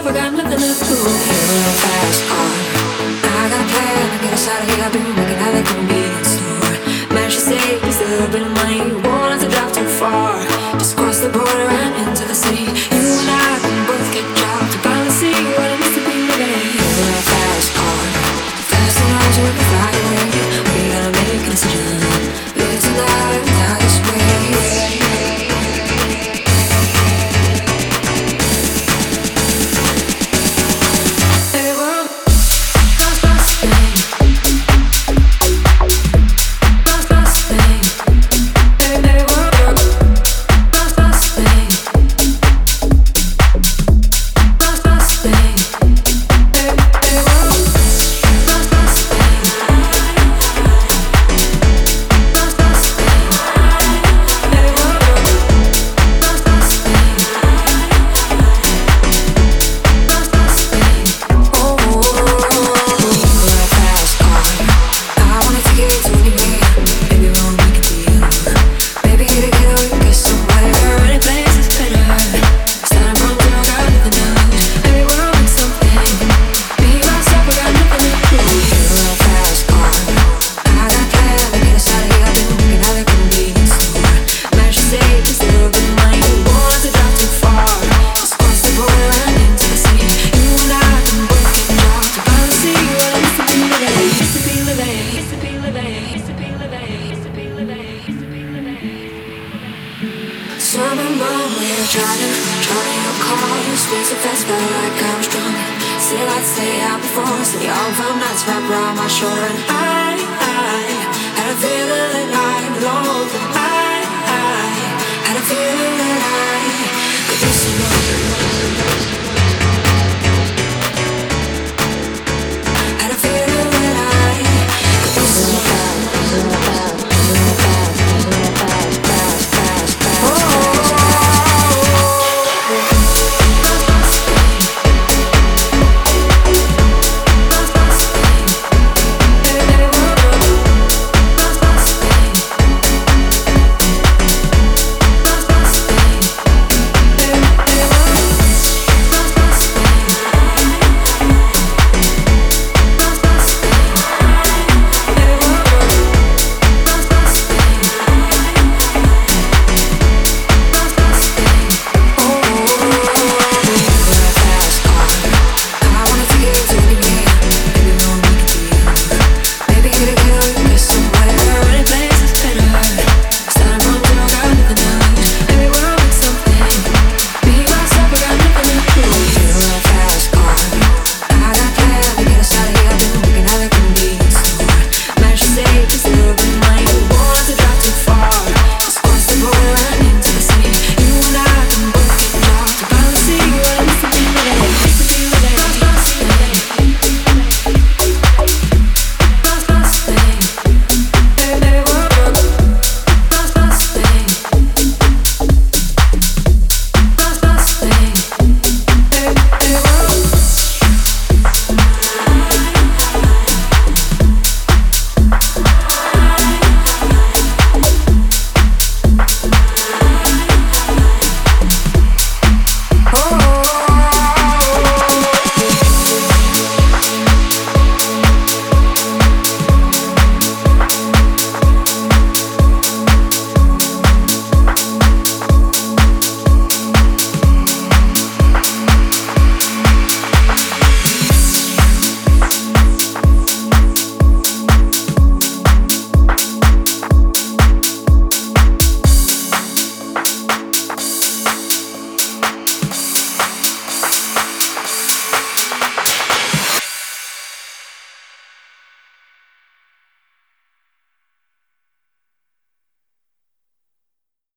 I got nothing to prove. Here in a fast car, I got a plan to get us out of here. I've been looking at the convenience store. Man, she saved us a little bit of money. Won't have to drive too far. Just cross the border and into the city. You and I can both get jobs to finally see what it means to be living. Here in a fast car, fast enough so we can fly away. We gotta make a decision. Live tonight, die this way. Had a feeling that I